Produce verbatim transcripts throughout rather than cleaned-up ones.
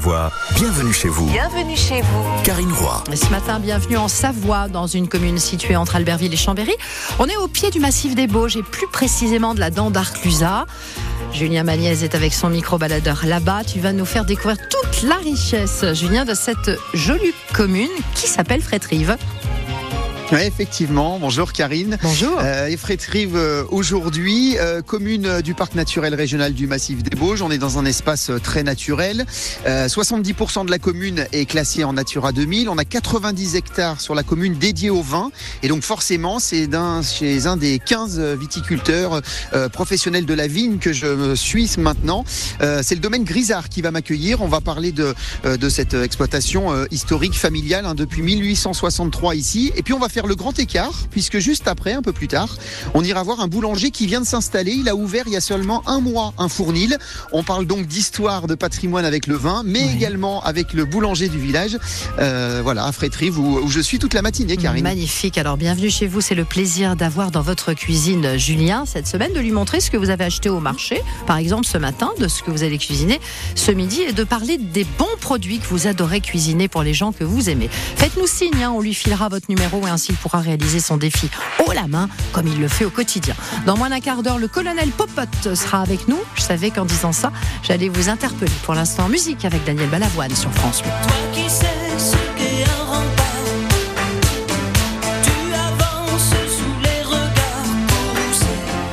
Savoie, bienvenue chez vous. Bienvenue chez vous. Karine Roy. Ce matin, bienvenue en Savoie, dans une commune située entre Albertville et Chambéry. On est au pied du massif des Bauges et plus précisément de la dent d'Arclusat. Julien Magniez est avec son micro-baladeur là-bas. Tu vas nous faire découvrir toute la richesse, Julien, de cette jolie commune qui s'appelle Frétrives. Oui, effectivement. Bonjour Karine. Bonjour. Euh, et Frétrives euh, aujourd'hui, euh, commune euh, du parc naturel régional du Massif des Bauges. On est dans un espace euh, très naturel. Euh, soixante-dix pour cent de la commune est classée en Natura deux mille. On a quatre-vingt-dix hectares sur la commune dédiés au vin. Et donc forcément, c'est d'un, chez un des quinze viticulteurs euh, professionnels de la vigne que je suis maintenant. Euh, c'est le domaine Grisard qui va m'accueillir. On va parler de, euh, de cette exploitation euh, historique, familiale, hein, depuis mille huit cent soixante-trois ici. Et puis on va faire le grand écart, puisque juste après, un peu plus tard, on ira voir un boulanger qui vient de s'installer. Il a ouvert il y a seulement un mois un fournil. On parle donc d'histoire, de patrimoine avec le vin, mais oui. également avec le boulanger du village. Euh, voilà, à Frétrives, où, où je suis toute la matinée, Karine. Magnifique. Alors, bienvenue chez vous. C'est le plaisir d'avoir dans votre cuisine Julien cette semaine, de lui montrer ce que vous avez acheté au marché, par exemple ce matin, de ce que vous allez cuisiner ce midi, et de parler des bons produits que vous adorez cuisiner pour les gens que vous aimez. Faites-nous signe, hein, on lui filera votre numéro et ainsi il pourra réaliser son défi haut la main comme il le fait au quotidien. Dans moins d'un quart d'heure, le colonel Popote sera avec nous. Je savais qu'en disant ça, j'allais vous interpeller. Pour l'instant, en musique avec Daniel Balavoine sur France huit. Toi qui sais ce qu'est un rempart, tu avances sous les regards courroucés.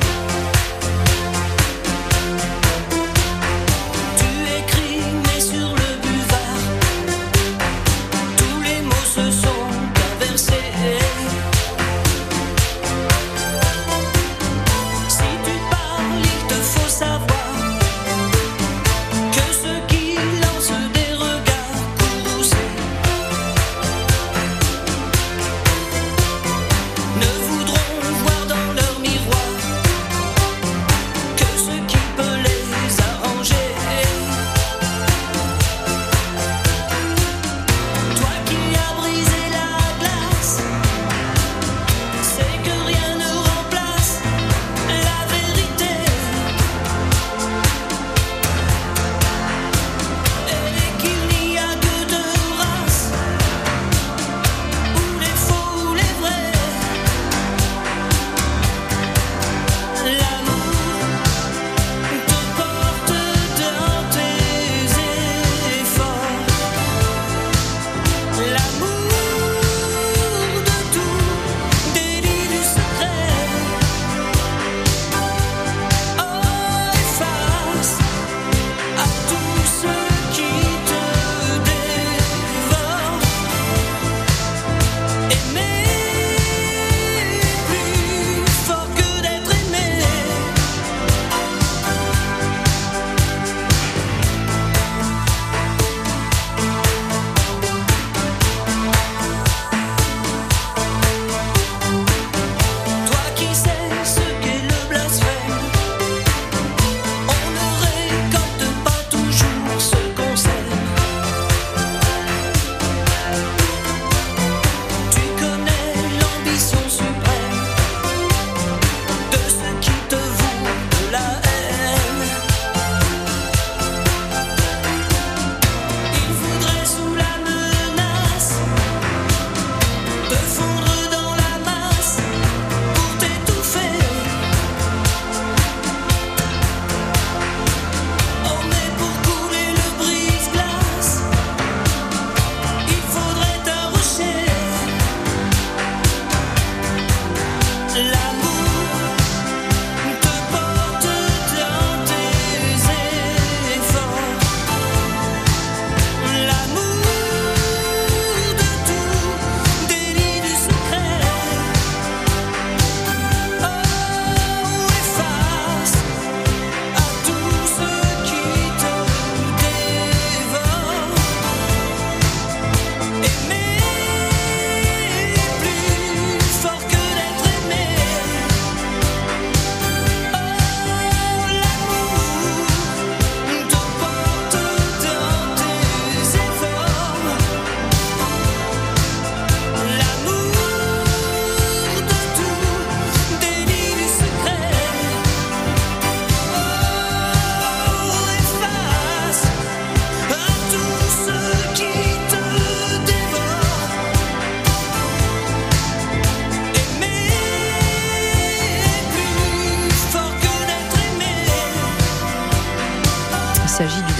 Tu écris mais sur le buvard, tous les mots se sont inversés. Si tu parles, il te faut savoir que ceux qui lancent des regards courroucés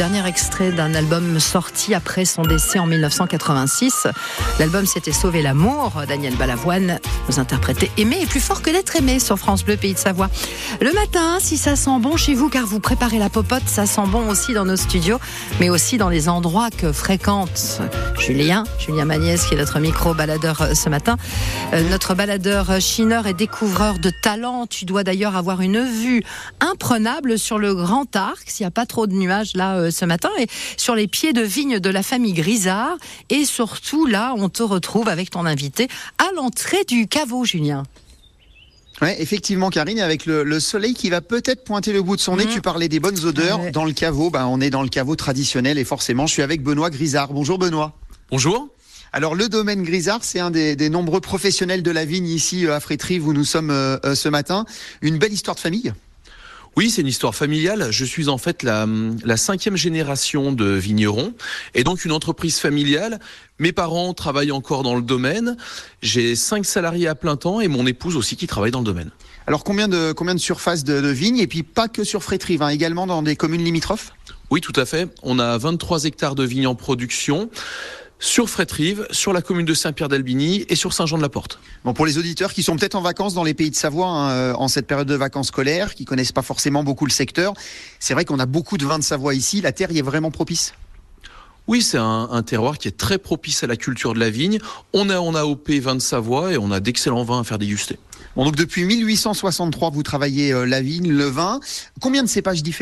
dernier extrait d'un album sorti après son décès en mille neuf cent quatre-vingt-six. L'album C'était Sauver l'amour. Daniel Balavoine nous interprétait Aimer est plus fort que d'être aimé sur France Bleu Pays de Savoie. Le matin, si ça sent bon chez vous, car vous préparez la popote, ça sent bon aussi dans nos studios, mais aussi dans les endroits que fréquente Julien, Julien Magnès, qui est notre micro-baladeur ce matin. Euh, notre baladeur chineur et découvreur de talent. Tu dois d'ailleurs avoir une vue imprenable sur le Grand Arc, s'il n'y a pas trop de nuages là euh, ce matin, et sur les pieds de vigne de la famille Grisard. Et surtout, là, on te retrouve avec ton invité à l'entrée du caveau, Julien. Ouais, effectivement, Karine, avec le, le soleil qui va peut-être pointer le bout de son nez, mmh. tu parlais des bonnes odeurs. Ouais. Dans le caveau, bah, on est dans le caveau traditionnel et forcément, je suis avec Benoît Grisard. Bonjour Benoît. Bonjour. Alors, le domaine Grisard, c'est un des, des nombreux professionnels de la vigne ici à Frétrive où nous sommes euh, ce matin. Une belle histoire de famille. Oui, c'est une histoire familiale. Je suis en fait la, la cinquième génération de vignerons et donc une entreprise familiale. Mes parents travaillent encore dans le domaine. J'ai cinq salariés à plein temps et mon épouse aussi qui travaille dans le domaine. Alors combien de combien de surfaces de, de vignes et puis pas que sur Frétrive, hein, également dans des communes limitrophes ? Oui, tout à fait. On a vingt-trois hectares de vignes en production. Sur Frétrive, sur la commune de Saint-Pierre-d'Albigny et sur Saint-Jean-de-la-Porte. Bon, pour les auditeurs qui sont peut-être en vacances dans les pays de Savoie hein, en cette période de vacances scolaires, qui connaissent pas forcément beaucoup le secteur, c'est vrai qu'on a beaucoup de vins de Savoie ici. La terre y est vraiment propice. Oui, c'est un, un terroir qui est très propice à la culture de la vigne. On est en A O P vins de Savoie et on a d'excellents vins à faire déguster. Bon, donc depuis mille huit cent soixante-trois, vous travaillez euh, la vigne, le vin. Combien de cépages différents ?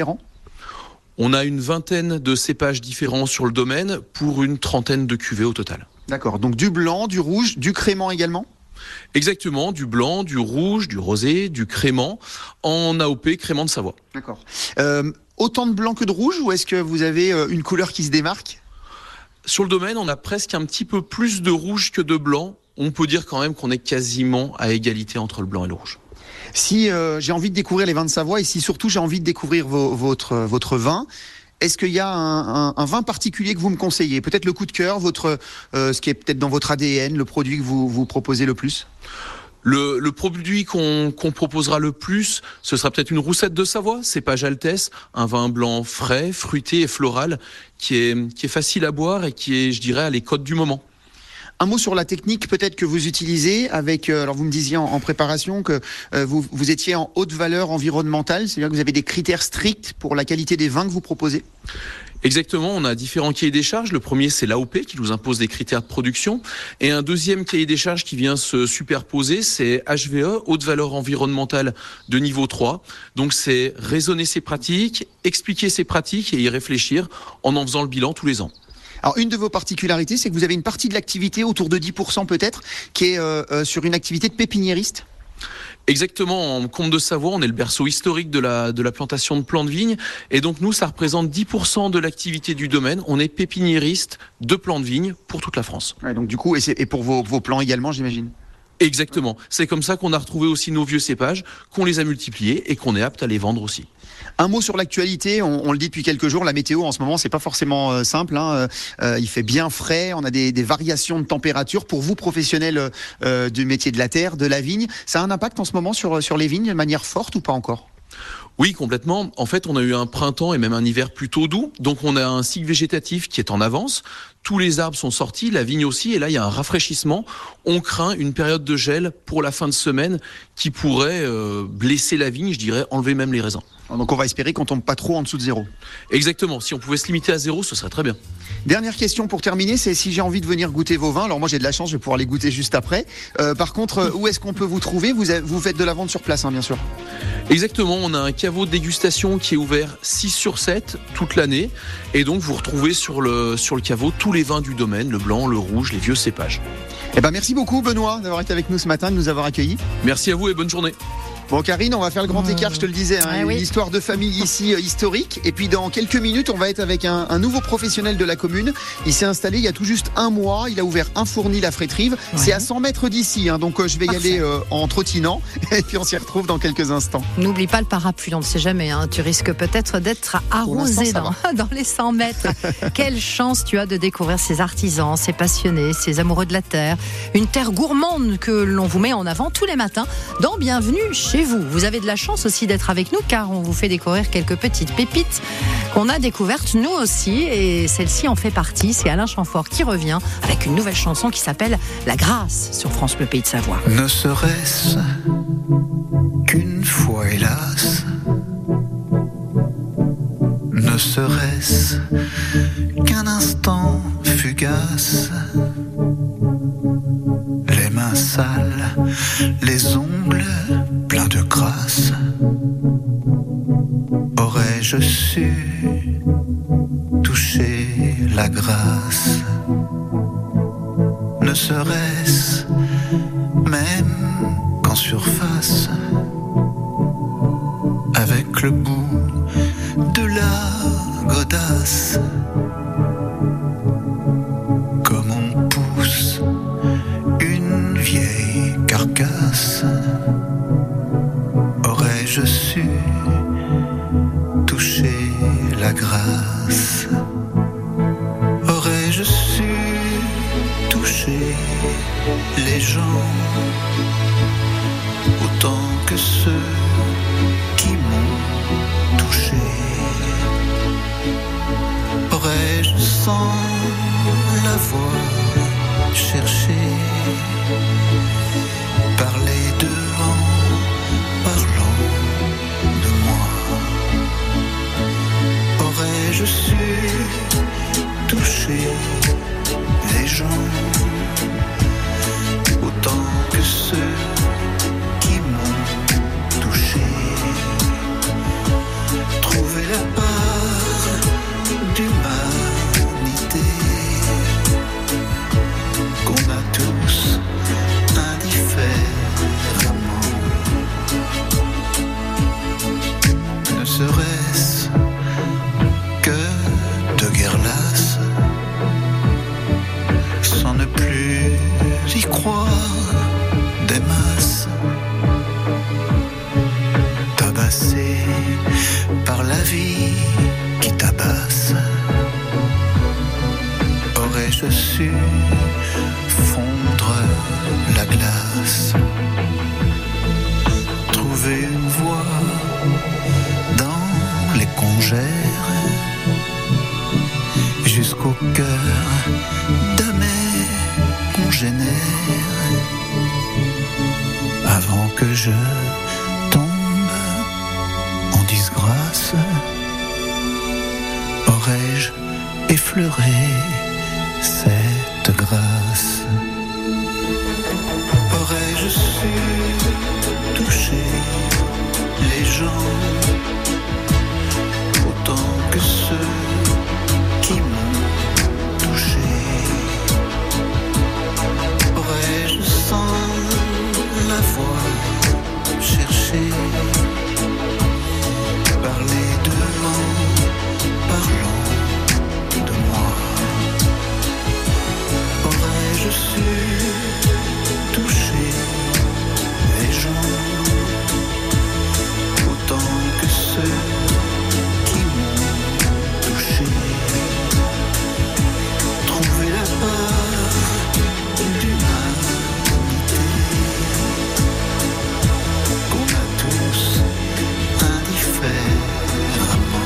On a une vingtaine de cépages différents sur le domaine pour une trentaine de cuvées au total. D'accord, donc du blanc, du rouge, du crément également ? Exactement, du blanc, du rouge, du rosé, du crément, en A O P crément de Savoie. D'accord. Euh, autant de blanc que de rouge ou est-ce que vous avez une couleur qui se démarque ? Sur le domaine, on a presque un petit peu plus de rouge que de blanc. On peut dire quand même qu'on est quasiment à égalité entre le blanc et le rouge. Si euh, j'ai envie de découvrir les vins de Savoie et si surtout j'ai envie de découvrir vos, votre, votre vin, est-ce qu'il y a un, un, un vin particulier que vous me conseillez ? Peut-être le coup de cœur, votre, euh, ce qui est peut-être dans votre A D N, le produit que vous, vous proposez le plus ? Le, le produit qu'on, qu'on proposera le plus, ce sera peut-être une roussette de Savoie, cépage Altesse, un vin blanc frais, fruité et floral, qui est, qui est facile à boire et qui est, je dirais, à les codes du moment. Un mot sur la technique peut-être que vous utilisez avec, euh, alors vous me disiez en, en préparation que euh, vous, vous étiez en haute valeur environnementale, c'est-à-dire que vous avez des critères stricts pour la qualité des vins que vous proposez ? Exactement, on a différents cahiers des charges. Le premier, c'est l'A O P qui nous impose des critères de production. Et un deuxième cahier des charges qui vient se superposer, c'est H V E, haute valeur environnementale de niveau trois. Donc c'est raisonner ses pratiques, expliquer ses pratiques et y réfléchir en en faisant le bilan tous les ans. Alors, une de vos particularités, c'est que vous avez une partie de l'activité, autour de dix pour cent peut-être, qui est euh, euh, sur une activité de pépiniériste. Exactement, en Comte de Savoie, on est le berceau historique de la, de la plantation de plants de vigne. Et donc nous, ça représente dix pour cent de l'activité du domaine. On est pépiniériste de plants de vigne pour toute la France. Ouais, donc du coup, et, c'est, et pour vos, vos plants également, j'imagine ? Exactement. C'est comme ça qu'on a retrouvé aussi nos vieux cépages, qu'on les a multipliés et qu'on est apte à les vendre aussi. Un mot sur l'actualité, on, on le dit depuis quelques jours, la météo en ce moment c'est pas forcément euh, simple, hein. euh, il fait bien frais, on a des, des variations de température. Pour vous professionnels euh, du métier de la terre, de la vigne, ça a un impact en ce moment sur, sur les vignes de manière forte ou pas encore ? Oui, complètement. En fait, on a eu un printemps et même un hiver plutôt doux, donc on a un cycle végétatif qui est en avance. Tous les arbres sont sortis, la vigne aussi, et là il y a un rafraîchissement. On craint une période de gel pour la fin de semaine qui pourrait euh, blesser la vigne, je dirais enlever même les raisins. Donc on va espérer qu'on tombe pas trop en dessous de zéro. Exactement, si on pouvait se limiter à zéro, ce serait très bien. Dernière question pour terminer, c'est si j'ai envie de venir goûter vos vins. Alors moi j'ai de la chance, je vais pouvoir les goûter juste après. Euh, par contre, où est-ce qu'on peut vous trouver ? Vous, avez, vous faites de la vente sur place, hein, bien sûr. Exactement, on a un caveau de dégustation qui est ouvert six sur sept toute l'année. Et donc vous retrouvez sur le, sur le caveau tous les vins du domaine, le blanc, le rouge, les vieux cépages. Eh ben merci beaucoup Benoît d'avoir été avec nous ce matin, de nous avoir accueillis. Merci à vous et bonne journée. Bon Karine, on va faire le grand écart, je te le disais, hein, ah, une oui. histoire de famille ici euh, historique. Et puis dans quelques minutes, on va être avec un, un nouveau professionnel de la commune. Il s'est installé il y a tout juste un mois. Il a ouvert un fournil à Frétrive. Ouais. C'est à cent mètres d'ici, hein, donc euh, je vais Parfait. y aller euh, en trottinant. Et puis on s'y retrouve dans quelques instants. N'oublie pas le parapluie, on ne sait jamais. Hein, tu risques peut-être d'être arrosé dans, dans les cent mètres. Quelle chance tu as de découvrir ces artisans, ces passionnés, ces amoureux de la terre. Une terre gourmande que l'on vous met en avant tous les matins dans Bienvenue chez chez vous. Vous avez de la chance aussi d'être avec nous car on vous fait découvrir quelques petites pépites qu'on a découvertes nous aussi et celle-ci en fait partie. C'est Alain Chamfort qui revient avec une nouvelle chanson qui s'appelle La Grâce sur France Bleu Pays de Savoie. Ne serait-ce qu'une fois hélas, ne serait-ce qu'un instant fugace, les mains sales, les ongles pleins de grâce, aurais-je su toucher la grâce? Ne serait-ce même qu'en surface, avec le bout de la godasse, comme on pousse une vieille carcasse, aurais-je su toucher la grâce? Aurais-je su toucher les gens autant que ceux qui m'ont touché? Aurais-je sans l'avoir cherché parler d'eux en parlant de moi? Aurais-je su toucher les gens autant que ceux qui m'ont touché? Trouver la part d'humanité qu'on a tous indifféremment. Ne serait-ce que de guerre lasse, sans ne plus y croire des masses, tabassé par la vie qui tabasse. Aurais-je su fondre la glace, trouver une voie dans les congères, jusqu'au cœur de mes congénères, avant que je tombe en disgrâce? Aurais-je effleuré cette grâce? Aurais-je su toucher les gens autant que ceux qui m'ont touché? Aurais-je sans l'avoir cherché parler d'eux en parlant de moi? Aurais-je su toucher les gens autant que ceux qui m'ont touché? Trouver la part d'humanité qu'on a tous indifféremment.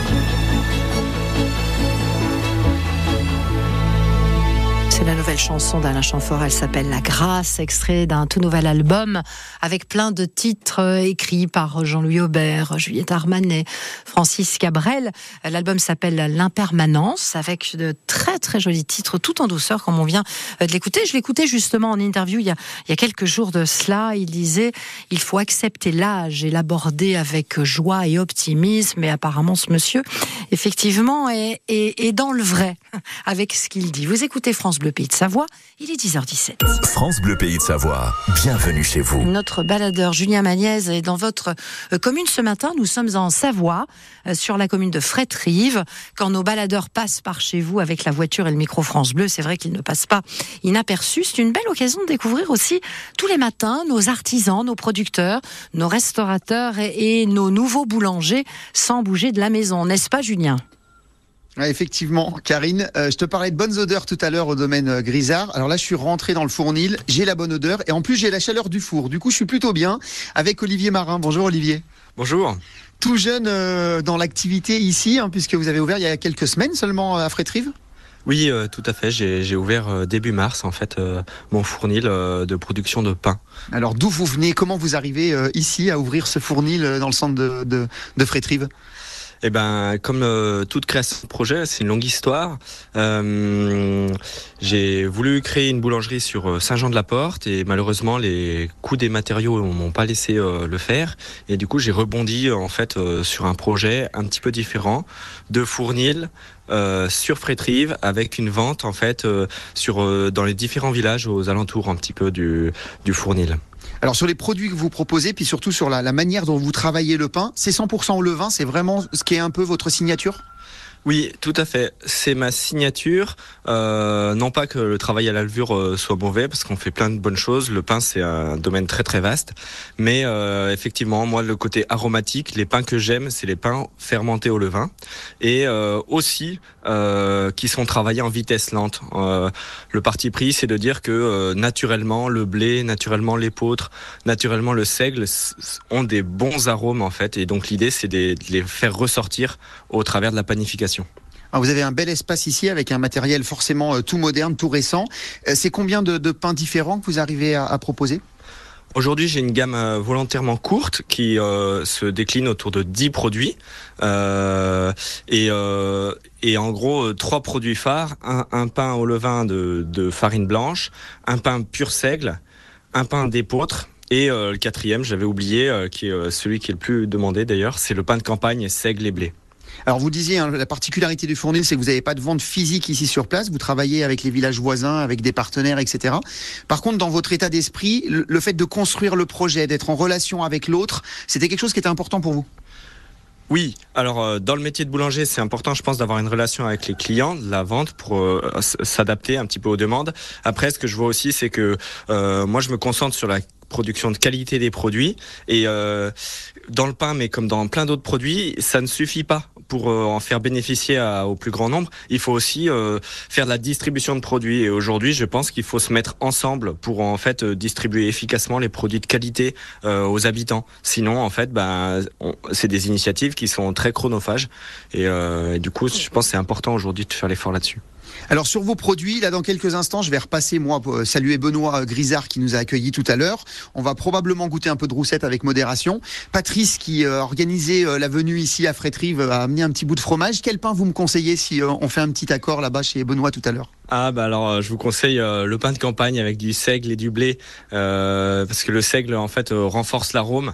C'est la nouvelle chanson d'Alain Chamfort, elle s'appelle La Grâce, extrait d'un tout nouvel album avec plein de titres écrits par Jean-Louis Aubert, Juliette Armanet, Francis Cabrel. L'album s'appelle L'Impermanence avec de très très jolis titres tout en douceur comme on vient de l'écouter. Je l'écoutais justement en interview il y a, il y a quelques jours de cela. Il disait « Il faut accepter l'âge et l'aborder avec joie et optimisme » et apparemment ce monsieur effectivement est, est, est dans le vrai avec ce qu'il dit. Vous écoutez France Bleu Pays de Savoie, il est dix heures dix-sept. France Bleu Pays de Savoie, bienvenue chez vous. Notre baladeur Julien Magniez est dans votre commune ce matin. Nous sommes en Savoie, sur la commune de Fréterive. Quand nos baladeurs passent par chez vous avec la voiture et le micro France Bleu, c'est vrai qu'ils ne passent pas inaperçus. C'est une belle occasion de découvrir aussi tous les matins nos artisans, nos producteurs, nos restaurateurs et, et nos nouveaux boulangers sans bouger de la maison. N'est-ce pas, Julien ? Ouais, effectivement, Karine, euh, je te parlais de bonnes odeurs tout à l'heure au domaine euh, Grisard. Alors là, je suis rentré dans le fournil, j'ai la bonne odeur et en plus j'ai la chaleur du four. Du coup, je suis plutôt bien avec Olivier Marin. Bonjour Olivier. Bonjour. Tout jeune euh, dans l'activité ici, hein, puisque vous avez ouvert il y a quelques semaines seulement à Frétrive. Oui, euh, tout à fait. J'ai, j'ai ouvert euh, début mars en fait euh, mon fournil euh, de production de pain. Alors d'où vous venez? Comment vous arrivez euh, ici à ouvrir ce fournil euh, dans le centre de, de, de Frétrive? Eh ben, comme euh, toute création de projet, c'est une longue histoire. Euh, j'ai voulu créer une boulangerie sur Saint-Jean-de-la-Porte et malheureusement les coûts des matériaux m'ont pas laissé euh, le faire. Et du coup, j'ai rebondi en fait euh, sur un projet un petit peu différent de fournil euh, sur Frétrive avec une vente en fait euh, sur euh, dans les différents villages aux alentours un petit peu du du fournil. Alors sur les produits que vous proposez, puis surtout sur la, la manière dont vous travaillez le pain, c'est cent pour cent au levain, c'est vraiment ce qui est un peu votre signature? Oui, tout à fait. C'est ma signature. Euh, non pas que le travail à la levure euh, soit mauvais, parce qu'on fait plein de bonnes choses. Le pain, c'est un domaine très très vaste. Mais euh, effectivement, moi, le côté aromatique, les pains que j'aime, c'est les pains fermentés au levain. Et euh, aussi, euh, qui sont travaillés en vitesse lente. Euh, le parti pris, c'est de dire que euh, naturellement, le blé, naturellement l'épeautre, naturellement le seigle ont des bons arômes, en fait. Et donc, l'idée, c'est de les faire ressortir au travers de la panification. Alors vous avez un bel espace ici avec un matériel forcément euh, tout moderne, tout récent. Euh, c'est combien de, de pains différents que vous arrivez à, à proposer? Aujourd'hui, j'ai une gamme euh, volontairement courte qui euh, se décline autour de dix produits. Euh, et, euh, et en gros, euh, trois produits phares. Un, un pain au levain de, de farine blanche, un pain pur seigle, un pain d'épeautre. Et euh, le quatrième, j'avais oublié, euh, qui est euh, celui qui est le plus demandé d'ailleurs, c'est le pain de campagne seigle et blé. Alors vous disiez, hein, la particularité du fournil, c'est que vous n'avez pas de vente physique ici sur place, vous travaillez avec les villages voisins, avec des partenaires, et cetera. Par contre, dans votre état d'esprit, le, le fait de construire le projet, d'être en relation avec l'autre, c'était quelque chose qui était important pour vous? Oui, alors euh, dans le métier de boulanger, c'est important, je pense, d'avoir une relation avec les clients, de la vente pour euh, s'adapter un petit peu aux demandes. Après, ce que je vois aussi, c'est que euh, moi, je me concentre sur la production de qualité des produits et euh, dans le pain, mais comme dans plein d'autres produits, ça ne suffit pas pour euh, en faire bénéficier à, au plus grand nombre. Il faut aussi euh, faire de la distribution de produits et aujourd'hui, je pense qu'il faut se mettre ensemble pour en fait euh, distribuer efficacement les produits de qualité euh, aux habitants. Sinon, en fait, ben, on, c'est des initiatives qui sont très chronophages et, euh, et du coup, je pense que c'est important aujourd'hui de faire l'effort là-dessus. Alors sur vos produits, là dans quelques instants, je vais repasser moi pour saluer Benoît Grisard qui nous a accueillis tout à l'heure. On va probablement goûter un peu de roussette avec modération. Patrice qui a organisé la venue ici à Frétrive a amené un petit bout de fromage. Quel pain vous me conseillez si on fait un petit accord là-bas chez Benoît tout à l'heure? Ah bah alors je vous conseille euh, le pain de campagne avec du seigle et du blé euh, parce que le seigle en fait euh, renforce l'arôme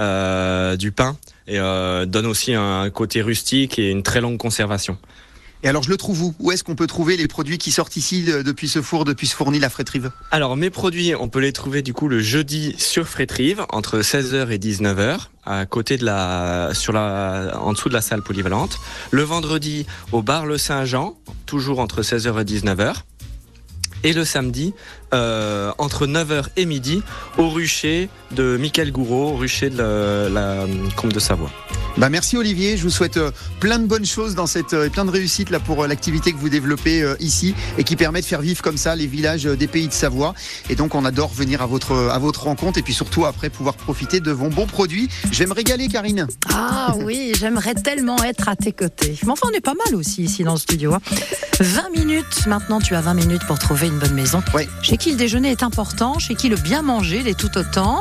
euh, du pain et euh, donne aussi un côté rustique et une très longue conservation. Et alors je le trouve où? Où est-ce qu'on peut trouver les produits qui sortent ici depuis ce four, depuis ce fournil à Frétrive? Alors mes produits, on peut les trouver du coup le jeudi sur Frétrive entre seize heures et dix-neuf heures à côté de la sur la en dessous de la salle polyvalente. Le vendredi au bar Le Saint-Jean, toujours entre seize heures et dix-neuf heures. Et le samedi, euh, entre neuf heures et midi, au rucher de Michael Gouraud, au rucher de la, la Comte de Savoie. Bah merci Olivier, je vous souhaite euh, plein de bonnes choses dans cette euh, plein de réussite là pour euh, l'activité que vous développez euh, ici et qui permet de faire vivre comme ça les villages euh, des pays de Savoie. Et donc on adore venir à votre à votre rencontre et puis surtout après pouvoir profiter de vos bons produits. Je vais me régaler Karine. Ah oui, j'aimerais tellement être à tes côtés. Mais enfin on est pas mal aussi ici dans le studio. Hein. vingt minutes, maintenant tu as vingt minutes pour trouver une bonne maison. Ouais. Chez qui le déjeuner est important, chez qui le bien manger l'est tout autant.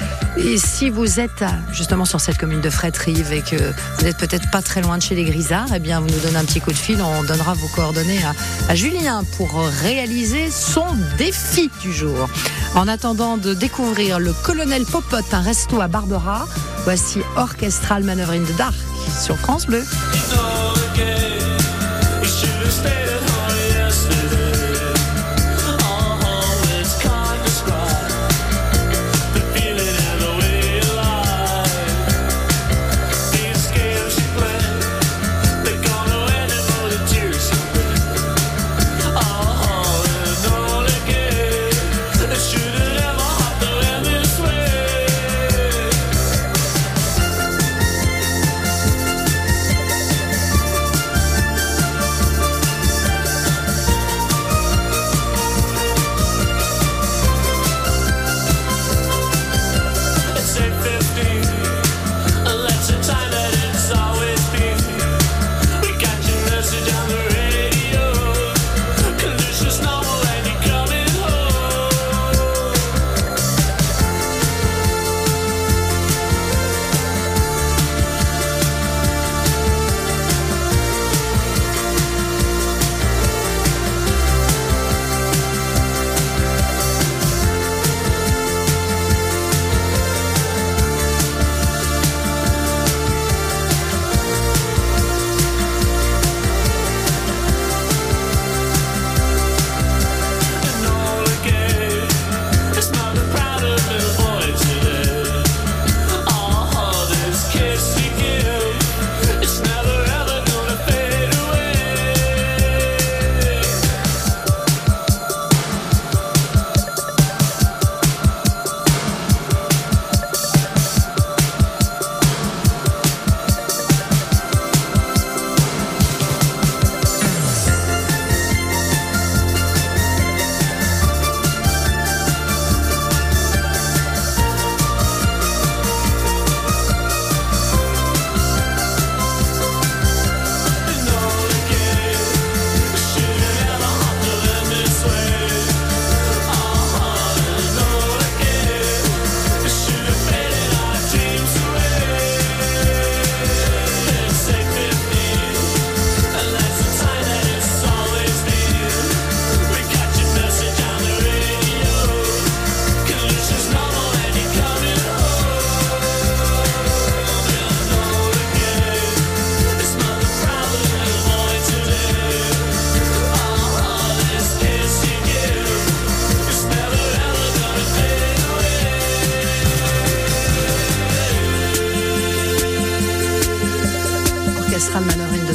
Et si vous êtes justement sur cette commune de Frétrive et que vous n'êtes peut-être pas très loin de chez les Grisards, eh bien vous nous donnez un petit coup de fil, on donnera vos coordonnées à, à Julien pour réaliser son défi du jour. En attendant de découvrir le Colonel Popote, un resto à Barbera, voici Orchestral Manoeuvre in the Dark sur France Bleu.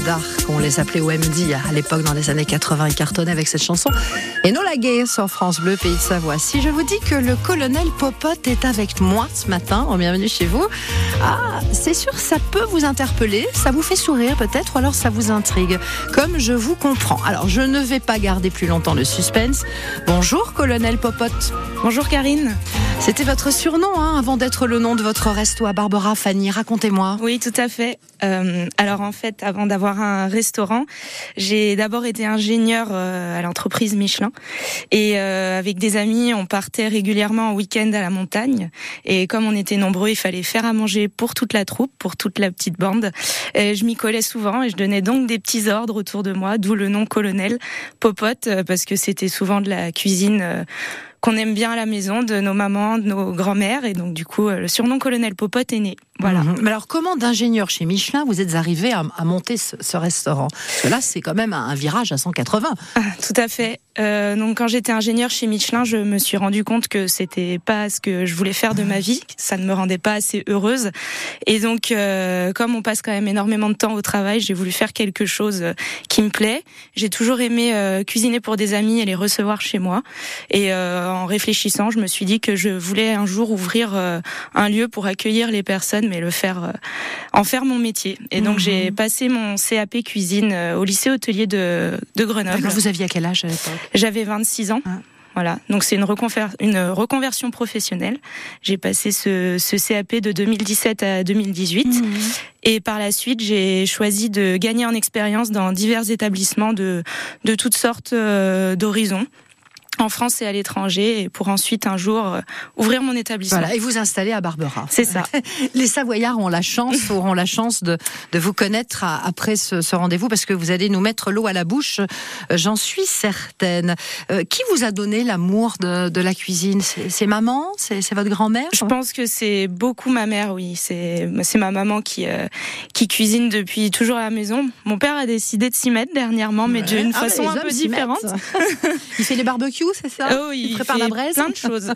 Dark, on les appelait O M D à l'époque dans les années quatre-vingts, ils cartonnaient avec cette chanson. Et Enola Gay sur France Bleu, Pays de Savoie. Si je vous dis que le colonel Popote est avec moi ce matin, oh, bienvenue chez vous, ah, c'est sûr, ça peut vous interpeller, ça vous fait sourire peut-être, ou alors ça vous intrigue, comme je vous comprends. Alors, je ne vais pas garder plus longtemps le suspense. Bonjour, colonel Popote. Bonjour, Karine. C'était votre surnom, hein, avant d'être le nom de votre resto à Barbera. Fanny, racontez-moi. Oui, tout à fait. Euh, alors, en fait, avant d'avoir un restaurant, j'ai d'abord été ingénieure euh, à l'entreprise Michelin. Et euh, avec des amis, on partait régulièrement en week-end à la montagne. Et comme on était nombreux, il fallait faire à manger pour toute la troupe, pour toute la petite bande. Et je m'y collais souvent et je donnais donc des petits ordres autour de moi, d'où le nom colonel Popote, parce que c'était souvent de la cuisine euh, qu'on aime bien à la maison, de nos mamans, de nos grands-mères, et donc du coup le surnom colonel Popote est né. Voilà. Mmh. Mais alors, comment d'ingénieur chez Michelin vous êtes arrivé à, à monter ce, ce restaurant? Parce que là, c'est quand même un, un virage à cent quatre-vingts. Ah, tout à fait. Euh, donc, quand j'étais ingénieure chez Michelin, je me suis rendu compte que c'était pas ce que je voulais faire de ma vie, que ça ne me rendait pas assez heureuse. Et donc, euh, comme on passe quand même énormément de temps au travail, j'ai voulu faire quelque chose qui me plaît. J'ai toujours aimé euh, cuisiner pour des amis et les recevoir chez moi. Et euh, en réfléchissant, je me suis dit que je voulais un jour ouvrir euh, un lieu pour accueillir les personnes, mais le faire, euh, en faire mon métier. Et donc, mmh. j'ai passé mon C A P cuisine euh, au lycée hôtelier de, de Grenoble. Alors, vous aviez à quel âge à l'époque? J'avais vingt-six ans. Ah. Voilà. Donc, c'est une, reconver- une reconversion professionnelle. J'ai passé ce, ce C A P de deux mille dix-sept à deux mille dix-huit. Mmh. Et par la suite, j'ai choisi de gagner en expérience dans divers établissements de, de toutes sortes euh, d'horizons, en France et à l'étranger, et pour ensuite un jour euh, ouvrir mon établissement. Voilà, et vous installer à Barbera. C'est ça. Les Savoyards ont la chance, auront la chance de, de vous connaître à, après ce, ce rendez-vous, parce que vous allez nous mettre l'eau à la bouche, euh, j'en suis certaine. Euh, qui vous a donné l'amour de, de la cuisine? C'est, c'est maman? C'est, c'est votre grand-mère? Je pense que c'est beaucoup ma mère, oui. C'est, c'est ma maman qui, euh, qui cuisine depuis toujours à la maison. Mon père a décidé de s'y mettre dernièrement, mais ouais. d'une ah, façon un peu différente. Il fait les barbecues, c'est ça? Oh oui, il prépare il la braise, plein de choses.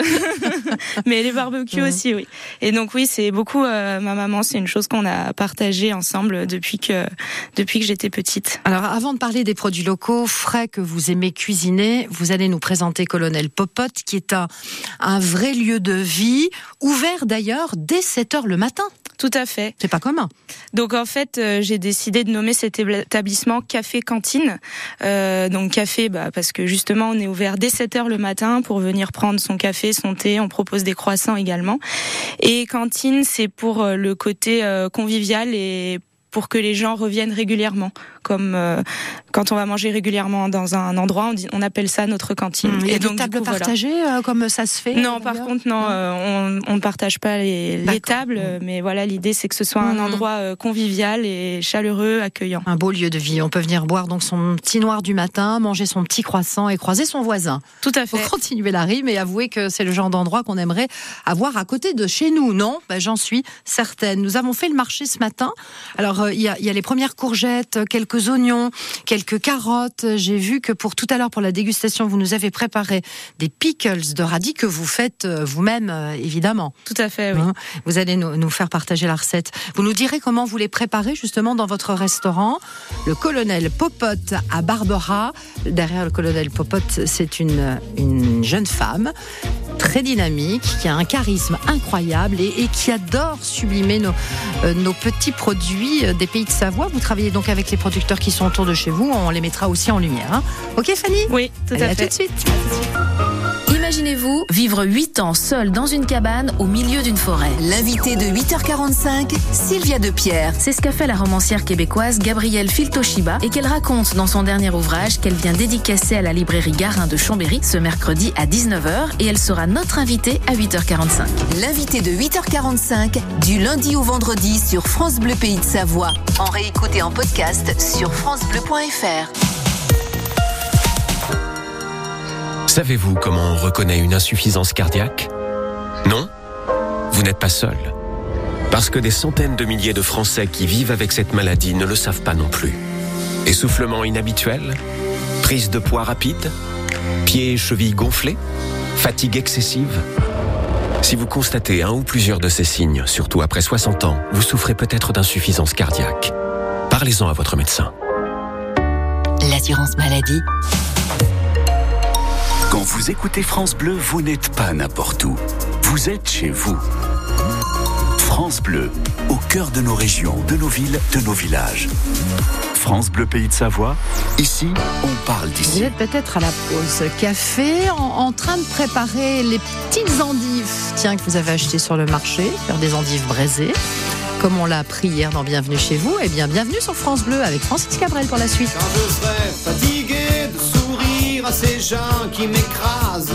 Mais les barbecues ouais. aussi, oui. Et donc oui, c'est beaucoup euh, ma maman. C'est une chose qu'on a partagée ensemble depuis que depuis que j'étais petite. Alors, avant de parler des produits locaux frais que vous aimez cuisiner, vous allez nous présenter Colonel Popote, qui est un un vrai lieu de vie, ouvert d'ailleurs dès sept heures le matin. Tout à fait. C'est pas commun. Donc en fait, euh, j'ai décidé de nommer cet établissement café-cantine. Euh, donc café, bah, parce que justement, on est ouvert dès sept heures le matin pour venir prendre son café, son thé. On propose des croissants également. Et cantine, c'est pour euh, le côté euh, convivial et pour que les gens reviennent régulièrement. Comme euh, quand on va manger régulièrement dans un endroit, on, dit, on appelle ça notre cantine. Mmh, et, et donc, des tables coup, partagées, voilà. euh, comme ça se fait? Non, par contre, non, euh, on ne partage pas les, les tables, mmh. mais voilà, l'idée, c'est que ce soit un mmh. endroit euh, convivial et chaleureux, accueillant. Un beau lieu de vie. On peut venir boire donc son petit noir du matin, manger son petit croissant et croiser son voisin. Tout à fait. Faut continuer la rime et avouer que c'est le genre d'endroit qu'on aimerait avoir à côté de chez nous, non? Ben, j'en suis certaine. Nous avons fait le marché ce matin. Alors, il euh, y, y a les premières courgettes, quelques oignons, quelques carottes. J'ai vu que pour tout à l'heure, pour la dégustation, vous nous avez préparé des pickles de radis que vous faites vous-même, évidemment. Tout à fait, oui. Vous allez nous, nous faire partager la recette. Vous nous direz comment vous les préparez justement dans votre restaurant. Le colonel Popote à Barbera. Derrière le colonel Popote, c'est une, une jeune femme très dynamique, qui a un charisme incroyable et, et qui adore sublimer nos, euh, nos petits produits des Pays de Savoie. Vous travaillez donc avec les producteurs qui sont autour de chez vous. On les mettra aussi en lumière. Hein. Ok, Fanny? Oui, tout Allez, à fait. À tout de suite. Imaginez-vous vivre huit ans seul dans une cabane au milieu d'une forêt. L'invité de huit heures quarante-cinq, Sylvia Depierre. C'est ce qu'a fait la romancière québécoise Gabrielle Filtoshiba et qu'elle raconte dans son dernier ouvrage qu'elle vient dédicacer à la librairie Garin de Chambéry ce mercredi à dix-neuf heures et elle sera notre invitée à huit heures quarante-cinq. L'invité de huit heures quarante-cinq, du lundi au vendredi sur France Bleu Pays de Savoie. En réécoute et en podcast sur francebleu point f r. Savez-vous comment on reconnaît une insuffisance cardiaque? Non? Vous n'êtes pas seul. Parce que des centaines de milliers de Français qui vivent avec cette maladie ne le savent pas non plus. Essoufflement inhabituel? Prise de poids rapide? Pieds et chevilles gonflés? Fatigue excessive? Si vous constatez un ou plusieurs de ces signes, surtout après soixante ans, vous souffrez peut-être d'insuffisance cardiaque. Parlez-en à votre médecin. L'assurance maladie. Quand vous écoutez France Bleu, vous n'êtes pas n'importe où. Vous êtes chez vous. France Bleu, au cœur de nos régions, de nos villes, de nos villages. France Bleu Pays de Savoie, ici, on parle d'ici. Vous êtes peut-être à la pause café, en, en train de préparer les petites endives, tiens, que vous avez achetées sur le marché, faire des endives braisées, comme on l'a appris hier dans Bienvenue chez vous. Eh bien, bienvenue sur France Bleu avec Francis Cabrel pour la suite. Quand je serai fatigué de sourire à ces gens qui m'écrasent,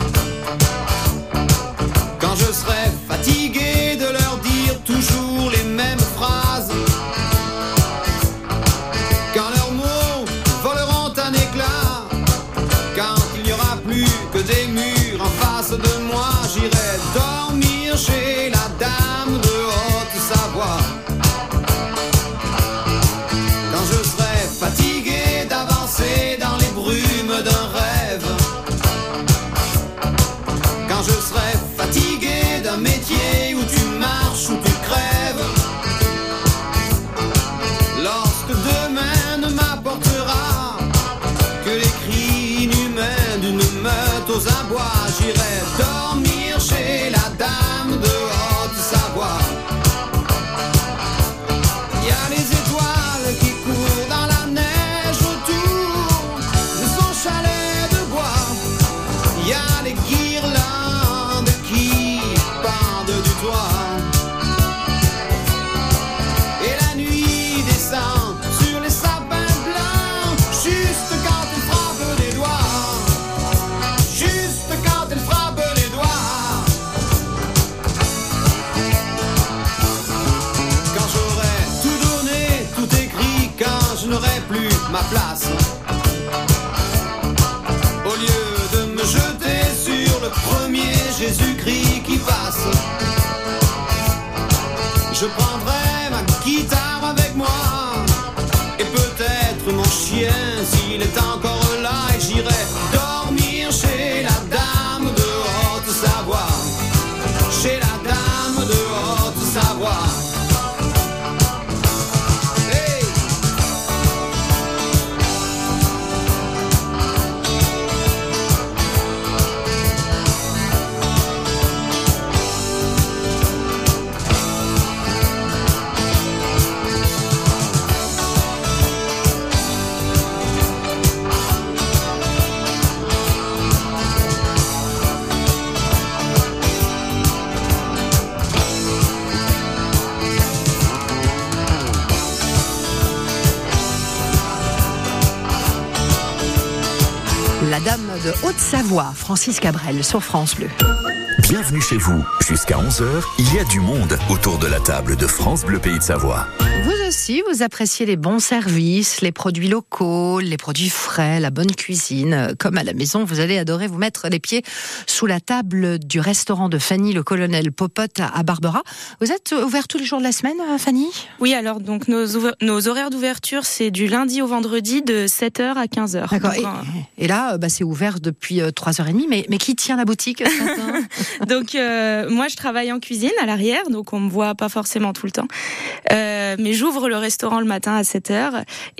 quand je serai fatigué de leur dire toujours les mêmes phrases, quand leurs mots voleront un éclat, quand il n'y aura plus que des murs en face de moi, j'irai dormir chez la dame de Haute-Savoie. Quand je serai fatigué d'avancer dans les brumes d'un rêve, quand je serai fatigué d'un métier où tu marches, où tu crèves, lorsque demain ne m'apportera que les cris inhumains d'une meute aux abois, j'irai dormir chez la dame de Haute-Savoie. Il y a les étoiles qui courent dans la neige autour de son chalet de bois. Il y a les guirlandes qui pendent du toit. Et la nuit descend sur les sapins blancs, juste quand elle frappe les doigts. Juste quand elle frappe les doigts. Quand j'aurai tout donné, tout écrit, quand je n'aurai plus ma place, au lieu de me jeter sur le premier Jésus-Christ qui passe, je prendrai ma guitare avec moi et peut-être mon chien s'il est encore là, et j'irai dormir chez la dame de Haute-Savoie. Chez la dame de Haute-Savoie. Hey! La dame de Haute-Savoie, Francis Cabrel sur France Bleu. Bienvenue chez vous. Jusqu'à onze heures, il y a du monde autour de la table de France Bleu Pays de Savoie. Vous aussi, vous appréciez les bons services, les produits locaux, les produits frais, la bonne cuisine. Comme à la maison, vous allez adorer vous mettre les pieds sous la table du restaurant de Fanny le Colonel Popote à Barbera. Vous êtes ouvert tous les jours de la semaine, Fanny ? Oui, alors donc nos, ouver- nos horaires d'ouverture, c'est du lundi au vendredi de sept heures à quinze heures. D'accord. Donc, Et, euh, et là, bah, c'est ouvert depuis euh, trois heures trente, mais, mais qui tient la boutique ce matin ? Donc euh, moi je travaille en cuisine à l'arrière, donc on me voit pas forcément tout le temps. Euh, mais j'ouvre le restaurant le matin à sept heures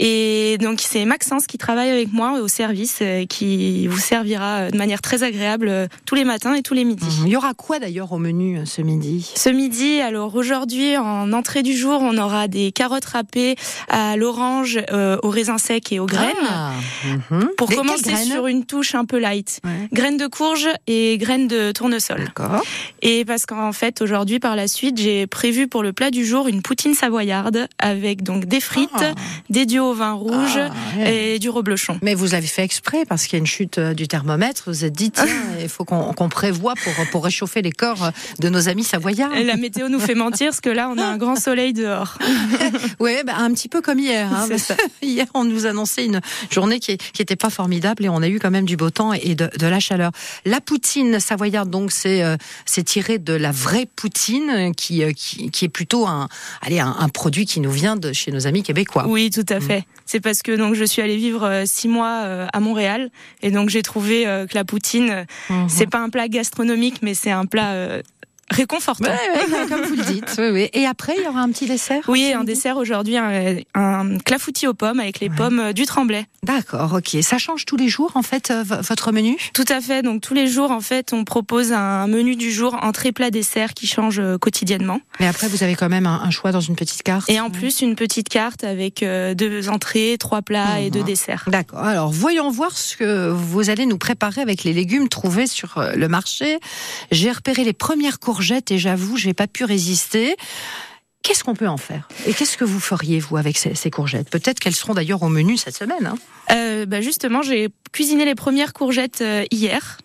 et donc c'est Maxence qui travaille avec moi au service, euh, qui vous servira de manière très agréable euh, tous les matins et tous les midis. Il y aura quoi d'ailleurs au menu euh, ce midi ? Ce midi, alors aujourd'hui en entrée du jour, on aura des carottes râpées à l'orange, euh, au raisin sec et aux graines. Ah, mm-hmm. Pour Des- commencer quelles graines ? sur une touche un peu light. Ouais. Graines de courge et graines de tournesol. D'accord. Et parce qu'en fait, aujourd'hui, par la suite, j'ai prévu pour le plat du jour une poutine savoyarde avec donc des frites, Ah. des dieux au vin rouge Ah, ouais. et du reblochon. Mais vous avez fait exprès parce qu'il y a une chute euh, du thermomètre. Vous vous êtes dit, tiens, il faut qu'on, qu'on prévoie pour, pour réchauffer les corps de nos amis savoyards. Et la météo nous fait mentir parce que là, on a un grand soleil dehors. Oui, bah, un petit peu comme hier. Hein, C'est ça. Hier, on nous annonçait une journée qui n'était pas formidable et on a eu quand même du beau temps et de, de la chaleur. La poutine savoyarde, donc, c'est, euh, c'est tiré de la vraie poutine qui, euh, qui, qui est plutôt un, allez, un, un produit qui nous vient de chez nos amis québécois. Oui, tout à fait. C'est parce que donc je suis allée vivre euh, six mois euh, à Montréal et donc j'ai trouvé euh, que la poutine, euh, Mhm. c'est pas un plat gastronomique, mais c'est un plat euh, réconfortant. Ouais, ouais, comme vous le dites. Oui, oui. Et après, il y aura un petit dessert? Oui, un dessert aujourd'hui, un, un clafoutis aux pommes avec les ouais. pommes du Tremblay. D'accord, ok. Ça change tous les jours, en fait, euh, votre menu? Tout à fait. Donc, tous les jours, en fait, on propose un menu du jour, entrée, plat, dessert, qui change euh, quotidiennement. Mais après, vous avez quand même un, un choix dans une petite carte. Et en plus, une petite carte avec euh, deux entrées, trois plats mmh. et deux desserts. D'accord. Alors, voyons voir ce que vous allez nous préparer avec les légumes trouvés sur le marché. J'ai repéré les premières courgettes et j'avoue, j'ai pas pu résister. Qu'est-ce qu'on peut en faire? Et qu'est-ce que vous feriez, vous, avec ces, ces courgettes? Peut-être qu'elles seront d'ailleurs au menu cette semaine. Hein. Euh, bah justement, j'ai cuisiné les premières courgettes euh, hier.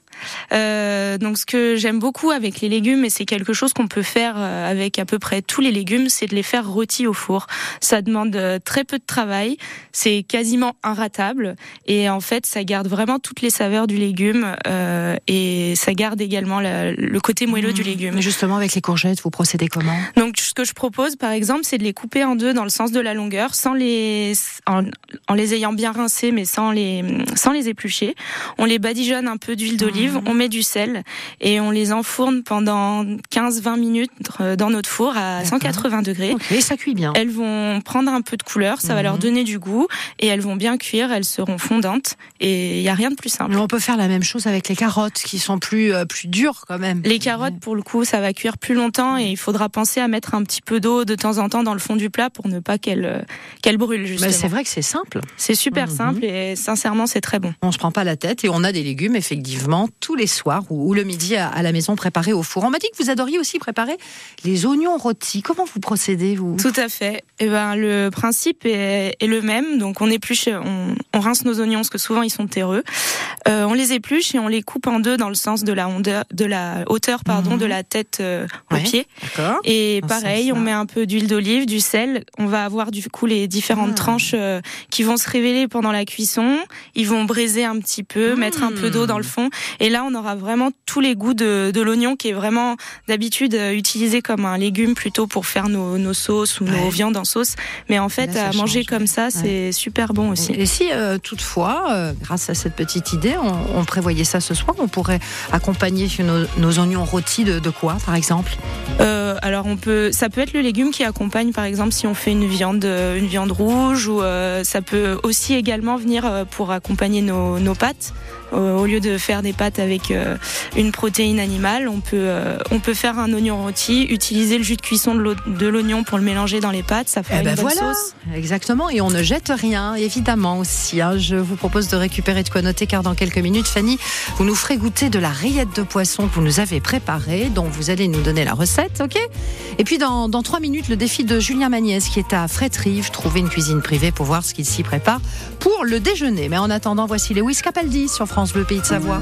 Euh, donc ce que j'aime beaucoup avec les légumes, et c'est quelque chose qu'on peut faire avec à peu près tous les légumes, c'est de les faire rôtis au four. Ça demande très peu de travail, c'est quasiment inratable, et en fait ça garde vraiment toutes les saveurs du légume, euh, et ça garde également la, le côté moelleux mmh. du légume. Mais justement, avec les courgettes, vous procédez comment? Donc ce que je propose par exemple, c'est de les couper en deux dans le sens de la longueur, sans les en, en les ayant bien rincés, mais sans les sans les éplucher. On les badigeonne un peu d'huile d'olive. On met du sel et on les enfourne pendant quinze à vingt minutes dans notre four à D'accord. cent quatre-vingts degrés. Okay, et ça cuit bien. Elles vont prendre un peu de couleur, ça mmh. va leur donner du goût et elles vont bien cuire, elles seront fondantes et il n'y a rien de plus simple. Mais on peut faire la même chose avec les carottes qui sont plus, euh, plus dures quand même. Les carottes, pour le coup, ça va cuire plus longtemps et il faudra penser à mettre un petit peu d'eau de temps en temps dans le fond du plat pour ne pas qu'elles qu'elles brûlent, justement. Mais c'est vrai que c'est simple. C'est super mmh. simple et sincèrement, c'est très bon. On se prend pas la tête et on a des légumes, effectivement, tous les soirs ou le midi à la maison préparés au four. On m'a dit que vous adoriez aussi préparer les oignons rôtis. Comment vous procédez, vous? Tout à fait. Eh ben, le principe est, est le même. Donc on épluche, on, on rince nos oignons parce que souvent ils sont terreux. Euh, on les épluche et on les coupe en deux dans le sens de la, hondeur, de la hauteur pardon, mmh. de la tête euh, ouais, au pied. D'accord. Et pareil, on met un peu d'huile d'olive, du sel. On va avoir du coup les différentes ah. tranches euh, qui vont se révéler pendant la cuisson. Ils vont braiser un petit peu, mmh. mettre un peu d'eau dans le fond. Et là, on aura vraiment tous les goûts de, de l'oignon qui est vraiment d'habitude euh, utilisé comme un légume plutôt pour faire nos, nos sauces ou ouais. nos viandes en sauce. Mais en fait, là, à manger change. Comme ça, c'est ouais. super bon aussi. Et si euh, toutefois, euh, grâce à cette petite idée, on, on prévoyait ça ce soir, on pourrait accompagner nos, nos oignons rôtis de, de quoi, par exemple? euh, Alors, on peut, ça peut être le légume qui accompagne, par exemple, si on fait une viande, une viande rouge, ou euh, ça peut aussi également venir euh, pour accompagner nos, nos pâtes. Au lieu de faire des pâtes avec euh, une protéine animale, on peut euh, on peut faire un oignon rôti, utiliser le jus de cuisson de, de l'oignon pour le mélanger dans les pâtes, ça fera eh une ben bonne voilà. sauce. Exactement, et on ne jette rien, évidemment aussi. Hein. Je vous propose de récupérer de quoi noter, car dans quelques minutes, Fanny, vous nous ferez goûter de la rillette de poisson que vous nous avez préparée, dont vous allez nous donner la recette, ok? Et puis dans dans trois minutes, le défi de Julien Magnès qui est à Fréterive, trouver une cuisine privée pour voir ce qu'il s'y prépare pour le déjeuner. Mais en attendant, voici Lewis Capaldi sur France Bleu Pays de Savoie.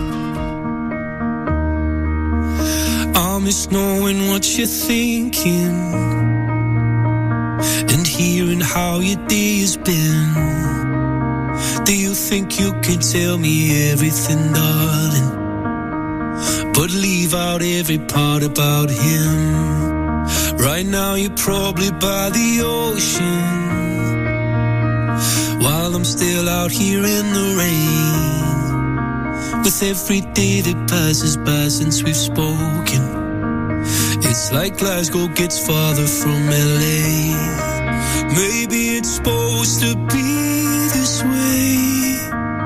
I miss knowing what you're thinking and hearing how your day has been. Do you think you can tell me everything, darling, but leave out every part about him? Right now you're probably by the ocean, while I'm still out here in the rain. With every day that passes by since we've spoken, it's like Glasgow gets farther from L A. Maybe it's supposed to be this way,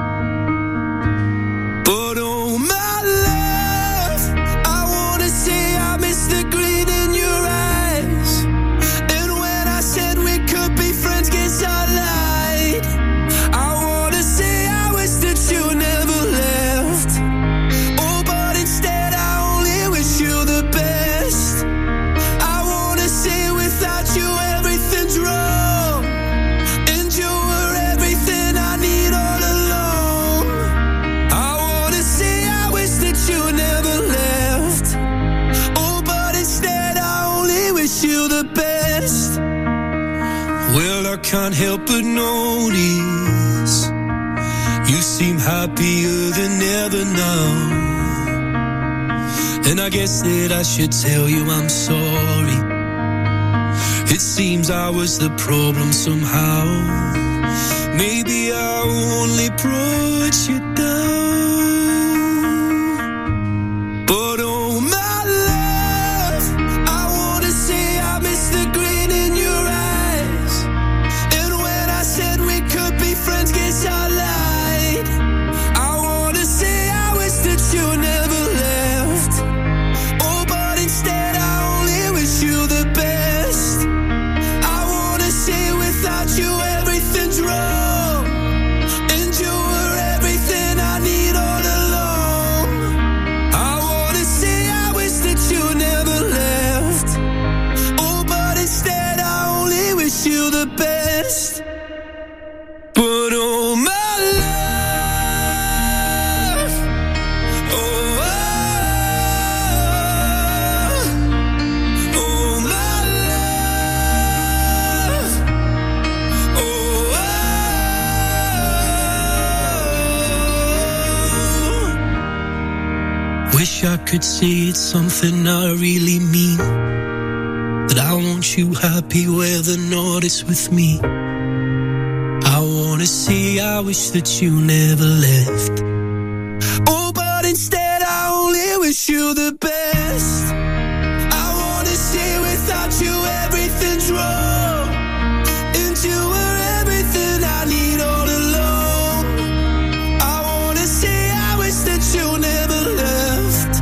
but oh my love, I wanna say I miss the green in your eyes. And when I said we could be friends, guess I lied. I wanna say I wish that you never left. Oh, but instead I only wish you the best. I wanna say without you everything's wrong, and you were everything I need all along. I wanna say I wish that you never left. Oh, but instead I only wish you the best. Well, I can't help but notice you seem happier than ever now, and I guess that I should tell you I'm sorry. It seems I was the problem somehow. Maybe I only brought you down, but oh my love, Wish I could say it's something I really mean, that I want you happy where the north is with me. I wanna say I wish that you never left. Oh, but instead I only wish you the best. I wanna say without you everything's wrong, and you were everything I need all along. I wanna say I wish that you never left.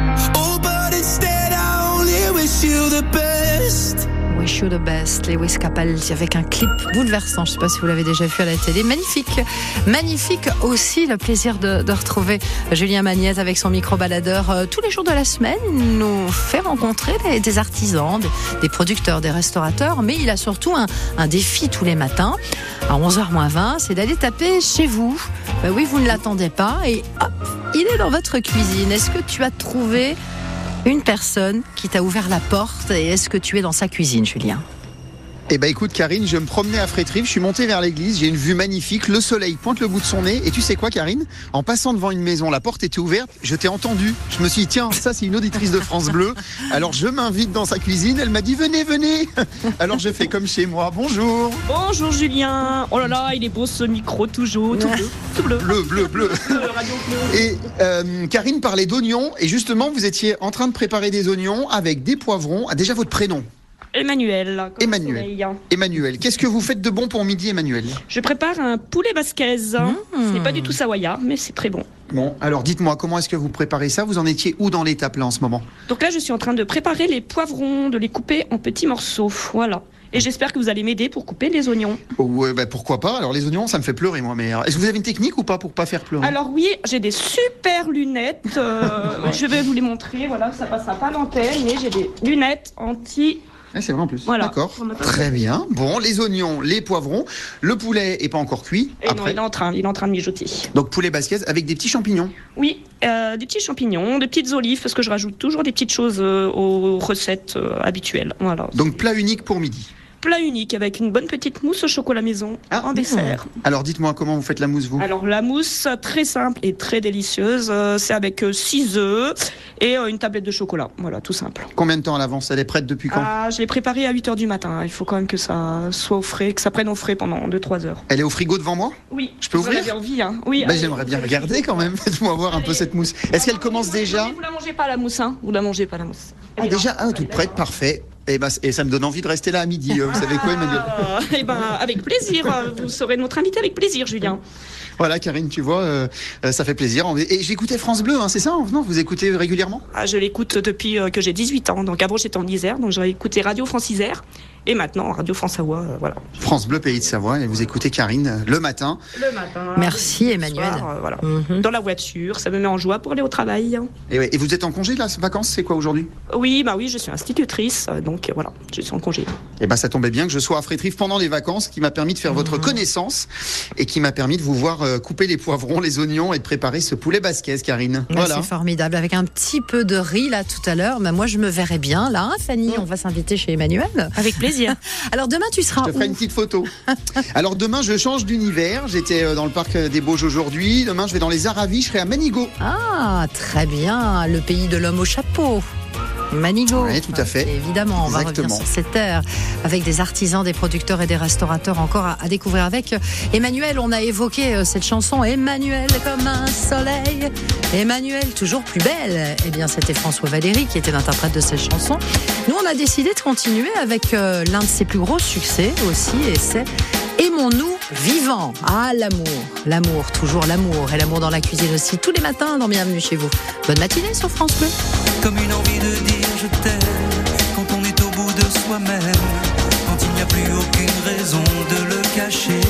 Oh, but instead I only wish you the best. Wish You the Best, Lewis Capaldi, avec un clip bouleversant. Je ne sais pas si vous l'avez déjà vu à la télé. Magnifique, magnifique aussi le plaisir de, de retrouver Julien Magnez avec son micro-baladeur euh, tous les jours de la semaine. Il nous fait rencontrer des, des artisans, des, des producteurs, des restaurateurs, mais il a surtout un, un défi tous les matins à onze heures moins vingt, c'est d'aller taper chez vous. Ben oui, vous ne l'attendez pas et hop, il est dans votre cuisine. Est-ce que tu as trouvé une personne qui t'a ouvert la porte et est-ce que tu es dans sa cuisine, Julien ? Eh ben écoute Karine, je me promenais à Frétrive, je suis monté vers l'église, j'ai une vue magnifique, le soleil pointe le bout de son nez et tu sais quoi Karine ? En passant devant une maison, la porte était ouverte, je t'ai entendu, je me suis dit tiens ça c'est une auditrice de France Bleu, alors je m'invite dans sa cuisine, elle m'a dit venez venez, alors je fais comme chez moi, bonjour. Bonjour Julien, oh là là il est beau ce micro toujours, tout bleu, tout bleu. Bleu, bleu, bleu. Radio bleu. Et euh, Karine parlait d'oignons et justement vous étiez en train de préparer des oignons avec des poivrons, ah, déjà votre prénom ? Emmanuel. Emmanuel. Soleil. Emmanuel. Qu'est-ce que vous faites de bon pour midi, Emmanuel ? Je prépare un poulet basquez. Mmh. Ce n'est pas du tout savoyard, mais c'est très bon. Bon, alors dites-moi, comment est-ce que vous préparez ça ? Vous en étiez où dans l'étape là en ce moment ? Donc là, je suis en train de préparer les poivrons, de les couper en petits morceaux. Voilà. Et j'espère que vous allez m'aider pour couper les oignons. Oh, ouais, bah pourquoi pas ? Alors les oignons, ça me fait pleurer moi. Mais est-ce que vous avez une technique ou pas pour pas faire pleurer ? Alors oui, j'ai des super lunettes. Euh, je vais vous les montrer. Voilà, ça passera pas à l'antenne, mais j'ai des lunettes anti. Ah, c'est vrai en plus. Voilà. D'accord. Très bien. Bon, les oignons, les poivrons, le poulet est pas encore cuit. Et après. non, il est en train, il est en train de mijoter. Donc poulet basquez avec des petits champignons. Oui, euh, des petits champignons, des petites olives, parce que je rajoute toujours des petites choses euh, aux recettes euh, habituelles. Voilà. Donc plat unique pour midi. Plat unique avec une bonne petite mousse au chocolat maison ah, en dessert. Alors dites-moi comment vous faites la mousse vous ? Alors la mousse très simple et très délicieuse, euh, c'est avec six œufs et euh, une tablette de chocolat. Voilà, tout simple. Combien de temps à l'avance ? Elle est prête depuis quand ? Ah, je l'ai préparée à huit heures du matin. Il faut quand même que ça soit au frais, que ça prenne au frais pendant deux trois heures. Elle est au frigo devant moi ? Oui. Je peux vous ouvrir ? Vous avez envie, hein ? Oui. Bah, j'aimerais bien regarder quand même. Faites-moi voir un peu cette mousse. Est-ce qu'elle commence déjà ? Vous la mangez pas la mousse, hein ? Vous la mangez pas la mousse. Ah déjà, ah, toute prête, parfait. Et, bah, et ça me donne envie de rester là à midi. Vous savez quoi, Emmanuel ? Ah, eh ben, avec plaisir. Vous serez notre invité avec plaisir, Julien. Voilà, Karine, tu vois, euh, ça fait plaisir. Et j'écoutais France Bleu, hein, c'est ça ? Non, vous écoutez régulièrement ? Ah, je l'écoute depuis euh, que j'ai dix-huit ans. Donc avant, j'étais en Isère, donc j'ai écouté Radio France Isère. Et maintenant, Radio France Savoie, euh, voilà. France Bleu, Pays de Savoie, et vous écoutez Karine euh, le matin. Le matin. Merci, Emmanuel. Soir, euh, voilà. Mm-hmm. Dans la voiture, ça me met en joie pour aller au travail. Et, ouais, et vous êtes en congé, là, ces vacances, c'est quoi aujourd'hui ? Oui, bah oui, je suis institutrice, donc euh, voilà, je suis en congé. Et ben, ça tombait bien que je sois à Frétrive pendant les vacances, qui m'a permis de faire mmh. votre connaissance et qui m'a permis de vous voir euh, couper les poivrons, les oignons et de préparer ce poulet basquez, Karine. Ouais, voilà. C'est formidable. Avec un petit peu de riz, là, tout à l'heure. Mais moi, je me verrais bien, là, hein, Fanny. Mmh. On va s'inviter chez Emmanuel. Avec plaisir. Alors, demain, tu seras Je te ferai où ? une petite photo. Alors, demain, je change d'univers. J'étais dans le parc des Bauges aujourd'hui. Demain, je vais dans les Aravis. Je serai à Manigot. Ah, très bien. Le pays de l'homme au chapeau. Manigot. Oui, tout à fait. Et évidemment, on Exactement. va revenir sur cette terre avec des artisans, des producteurs et des restaurateurs encore à, à découvrir avec Emmanuel. On a évoqué cette chanson Emmanuel comme un soleil. Emmanuel toujours plus belle. Eh bien, c'était François Valéry qui était l'interprète de cette chanson. Nous, on a décidé de continuer avec euh, l'un de ses plus gros succès aussi, et c'est Aimons-nous vivants. Ah, l'amour, l'amour, toujours l'amour, et l'amour dans la cuisine aussi, tous les matins dans Bienvenue chez vous. Bonne matinée sur France Bleu. Comme une envie de dire je t'aime, quand on est au bout de soi-même, quand il n'y a plus aucune raison de le cacher.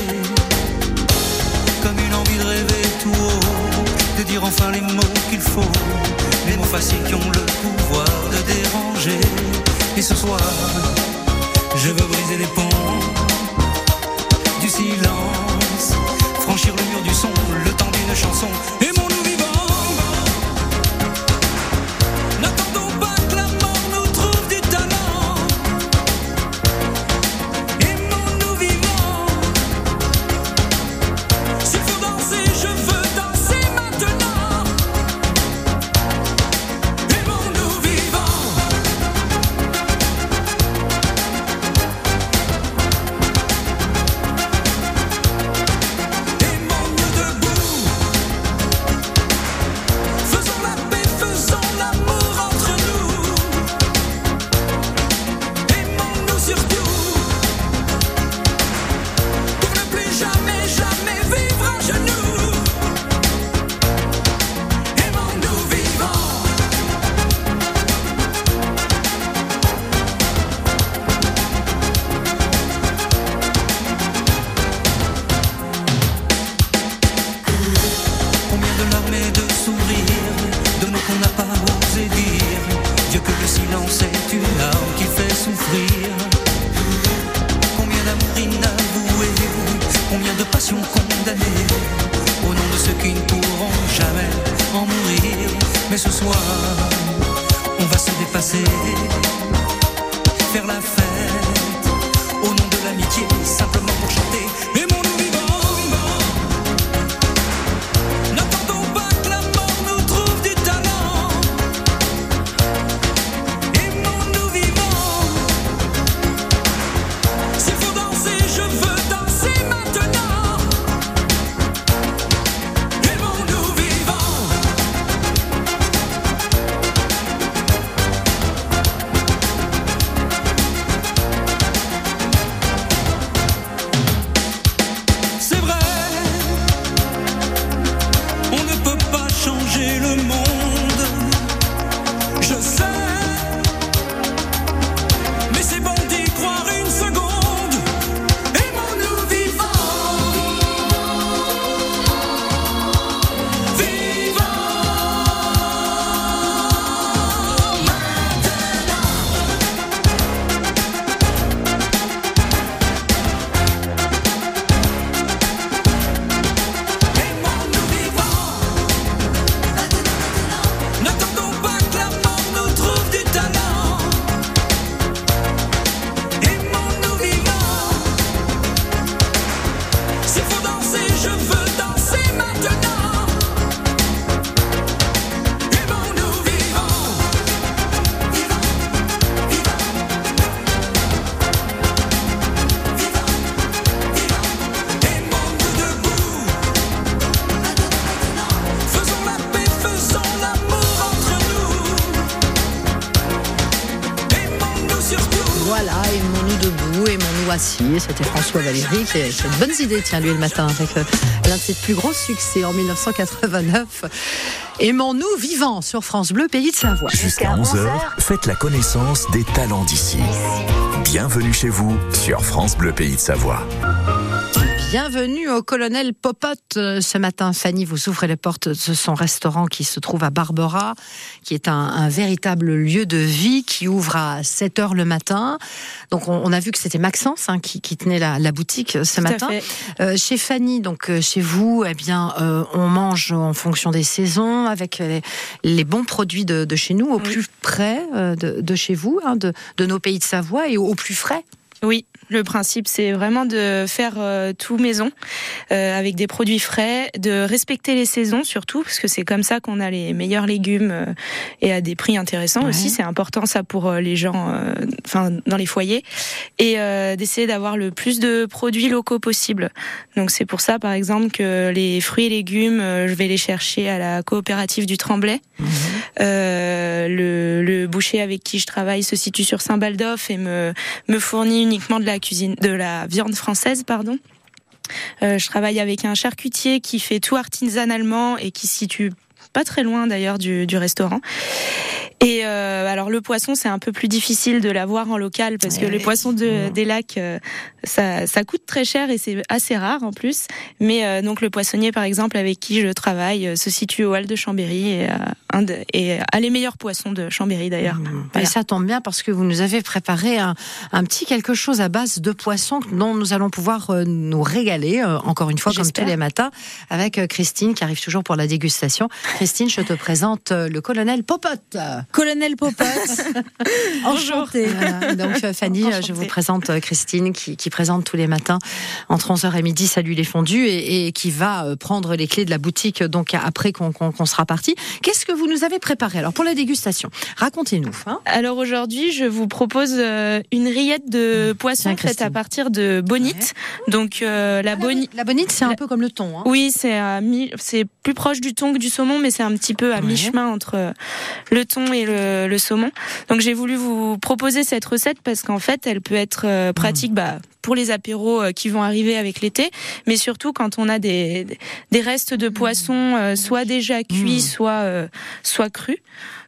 Comme une envie de rêver tout haut, de dire enfin les mots qu'il faut, les mots faciles qui ont le pouvoir de déranger. Et ce soir, je veux briser les ponts du silence, franchir le mur du son, le temps d'une chanson. Aimons-nous vivants. N'attendons pas que la mort nous trouve du talent. Aimons-nous vivants. S'il faut danser, je veux danser maintenant. en mourir. Mais ce soir, on va se dépasser, faire la fête au nom de l'amitié, simplement pour chanter. Aimons-nous vivants, n'attendons pas que la mort nous trouve du talent. Aimons-nous vivants, s'il faut danser, je veux danser maintenant. Aimons-nous vivants. C'est vrai, on ne peut pas changer le monde, je sais, mais c'est bon d'y croire une seconde. Aimons-nous vivants, vivants Aimons-nous vivants, n'attendons pas que la mort nous trouve du talent. Aimons-nous vivants, s'il faut danser, je veux danser maintenant. Aimons-nous vivants, vivants, vivants, vivants, vivants. Aimons-nous debout, faisons la paix, faisons l'amour entre nous. Aimons-nous surtout. Voilà, aimons-nous debout, aimons-nous assis. C'était François Valéry qui a fait de bonnes idées, tiens, lui, le matin, avec euh, l'un de ses plus gros succès en dix-neuf cent quatre-vingt-neuf. Aimons-nous vivants sur France Bleu, pays de Savoie. Jusqu'à onze heures, faites la connaissance des talents d'ici. Bienvenue chez vous sur France Bleu Pays de Savoie. Bienvenue au Colonel Popote. Euh, Ce matin, Fanny, vous ouvrez les portes de son restaurant qui se trouve à Barbera, qui est un, un véritable lieu de vie, qui ouvre à sept heures le matin. Donc, on, on a vu que c'était Maxence hein, qui, qui tenait la, la boutique euh, ce Tout à matin. fait. Euh, chez Fanny, donc euh, chez vous, eh bien, euh, on mange en fonction des saisons, avec les, les bons produits de, de chez nous, au plus près euh, de, de chez vous, hein, de, de nos pays de Savoie, et au, au plus frais. Oui, le principe c'est vraiment de faire euh, tout maison euh, avec des produits frais, de respecter les saisons surtout parce que c'est comme ça qu'on a les meilleurs légumes euh, et à des prix intéressants Ouais. aussi. C'est important ça pour euh, les gens, euh, enfin dans les foyers, et euh, d'essayer d'avoir le plus de produits locaux possible. Donc c'est pour ça par exemple que les fruits et légumes, euh, je vais les chercher à la coopérative du Tremblay. Mmh. Euh, le, le boucher avec qui je travaille se situe sur Saint-Baldoff et me me fournit uniquement de la cuisine, de la viande française, pardon. Euh, je travaille avec un charcutier qui fait tout artisanalement et qui se situe pas très loin d'ailleurs du, du restaurant. Et euh, alors le poisson, c'est un peu plus difficile de l'avoir en local parce que Ouais. les poissons de, des lacs, euh, ça, ça coûte très cher et c'est assez rare en plus. Mais euh, donc le poissonnier, par exemple, avec qui je travaille, euh, se situe au Hall de Chambéry et, euh, un de, et a les meilleurs poissons de Chambéry d'ailleurs. Mmh. Voilà. Et ça tombe bien parce que vous nous avez préparé un, un petit quelque chose à base de poisson dont nous allons pouvoir euh, nous régaler, euh, encore une fois, J'espère. comme tous les matins, avec euh, Christine qui arrive toujours pour la dégustation. Christine, je te présente euh, le colonel Popote. Colonel Popote. Enchantée. Voilà. Donc euh, Fanny, euh, je vous présente euh, Christine qui, qui présente tous les matins entre onze heures et midi Salut les fondus et, et qui va euh, prendre les clés de la boutique donc après qu'on, qu'on, qu'on sera parti. Qu'est-ce que vous nous avez préparé alors pour la dégustation? Racontez-nous. Hein. Alors aujourd'hui, je vous propose euh, une rillette de poisson Tiens, faite Christine. à partir de bonite. Donc euh, la Ah, bonite. La bonite, c'est un peu comme le thon. Hein. Oui, c'est à mi... c'est plus proche du thon que du saumon, mais c'est un petit peu à Ouais. mi-chemin entre euh, le thon et le, le saumon. Donc j'ai voulu vous proposer cette recette parce qu'en fait, elle peut être euh, pratique bah, pour les apéros euh, qui vont arriver avec l'été, mais surtout quand on a des, des restes de poissons, euh, soit déjà cuits, soit, euh, soit crus.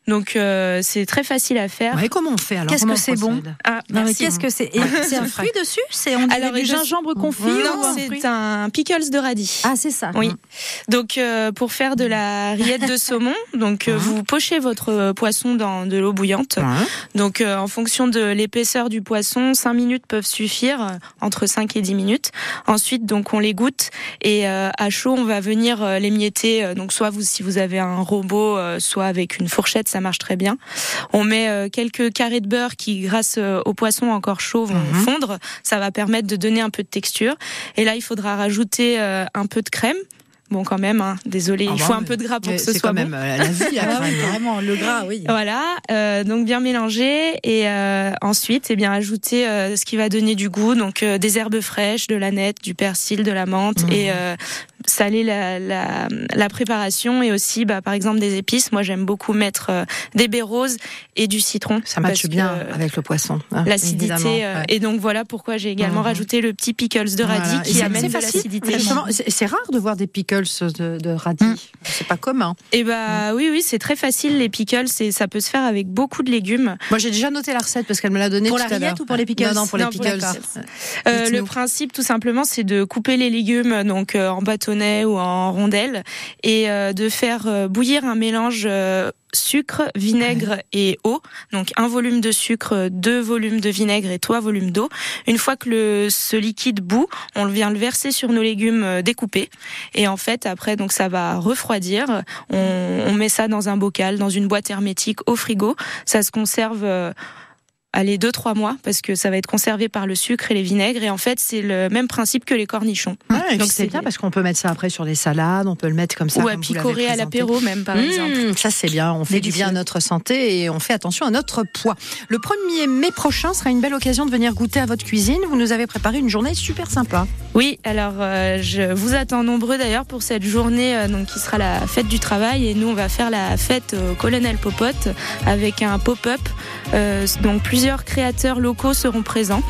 Donc euh, c'est très facile à faire. Ouais, comment on fait alors? Qu'est-ce Comment que on c'est bon? procède? Ah, Non, mais merci. qu'est-ce que c'est? Et c'est un fruit dessus? C'est on dirait Alors, du je- gingembre confit Non, ou un c'est fruit? un pickles de radis. Ah, c'est ça. Oui. Donc euh, pour faire de la rillette de saumon, donc euh, vous pochez votre euh, poisson dans de l'eau bouillante. Donc euh, en fonction de l'épaisseur du poisson, cinq minutes peuvent suffire, euh, entre cinq et dix minutes. Ensuite donc on les goûte et euh, à chaud on va venir euh, l'émietter. Euh, donc soit vous si vous avez un robot, euh, soit avec une fourchette, ça marche très bien. On met euh, quelques carrés de beurre qui grâce euh, au poisson encore chaud vont Mhm. fondre. Ça va permettre de donner un peu de texture. Et là il faudra rajouter euh, un peu de crème. Bon, quand même, hein, désolé, Ah il bah, faut un peu de gras pour mais que ce c'est soit quand bon. même euh, la vie, la Ah oui, crème, hein. vraiment, le gras, oui. Voilà, euh, donc bien mélanger et euh, ensuite, eh bien ajouter euh, ce qui va donner du goût, donc euh, des herbes fraîches, de l'aneth, du persil, de la menthe Mmh. et euh, saler la, la, la préparation et aussi, bah, par exemple, des épices. Moi, j'aime beaucoup mettre euh, des baies roses et du citron. Ça matche parce bien que, avec le poisson. hein, L'acidité évidemment, euh, ouais. et donc voilà pourquoi j'ai également Mhm. rajouté le petit pickles de radis Voilà. Et qui c'est- amène c'est de facile, l'acidité. justement. C'est c'est rare de voir des pickles de, de radis. C'est pas commun. Et bah oui oui c'est très facile les pickles et ça peut se faire avec beaucoup de légumes. Moi, j'ai déjà noté la recette parce qu'elle me l'a donnée Pour tout la à l'heure. rillette ou pour les pickles? Non, non, pour les Non, pour pickles. les pickles. Euh, le Dites-nous. principe tout simplement c'est de couper les légumes donc euh, en bâtonnets ou en rondelles et euh, de faire euh, bouillir un mélange euh, sucre, vinaigre et eau. Donc un volume de sucre, deux volumes de vinaigre et trois volumes d'eau. Une fois que le, ce liquide bout, on vient le verser sur nos légumes euh, découpés. Et en fait, après, donc ça va refroidir. On, on met ça dans un bocal, dans une boîte hermétique au frigo. Ça se conserve... Euh, Allez, deux, trois mois, parce que ça va être conservé par le sucre et les vinaigres. Et en fait, c'est le même principe que les cornichons. Ouais, Donc, c'est bien parce qu'on peut mettre ça après sur des salades, on peut le mettre comme ça. Ou à comme vous l'avez picorer à présenté. l'apéro même, par Mmh, exemple. Ça, c'est bien. On fait du bien à notre santé et on fait attention à notre poids. Le premier mai prochain sera une belle occasion de venir goûter à votre cuisine. Vous nous avez préparé une journée super sympa. Oui, alors euh, je vous attends nombreux d'ailleurs pour cette journée euh, donc qui sera la fête du travail et nous on va faire la fête au Colonel Popote avec un pop-up. Euh, donc plusieurs créateurs locaux seront présents.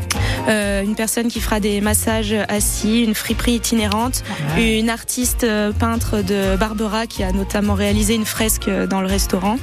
Euh, une personne qui fera des massages assis, une friperie itinérante, Ouais. une artiste euh, peintre de Barbera qui a notamment réalisé une fresque euh, dans le restaurant,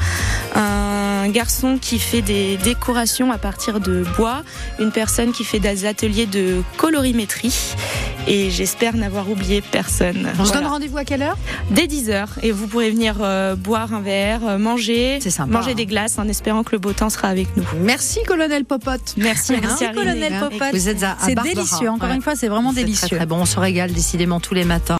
un garçon qui fait des décorations à partir de bois, une personne qui fait des ateliers de colorimétrie et j'espère n'avoir oublié personne. On se Voilà. donne rendez-vous à quelle heure? Dès dix heures et vous pourrez venir euh, boire un verre, euh, manger, C'est sympa, manger hein. des glaces en espérant que le beau temps sera avec nous. Merci, Colonel Popote. Merci, Merci, merci Arélie. Colonel Popote. Vous êtes à, à C'est Barbara. délicieux. Encore Ouais. une fois, c'est vraiment C'est délicieux. Très, très bon. On se régale décidément tous les matins.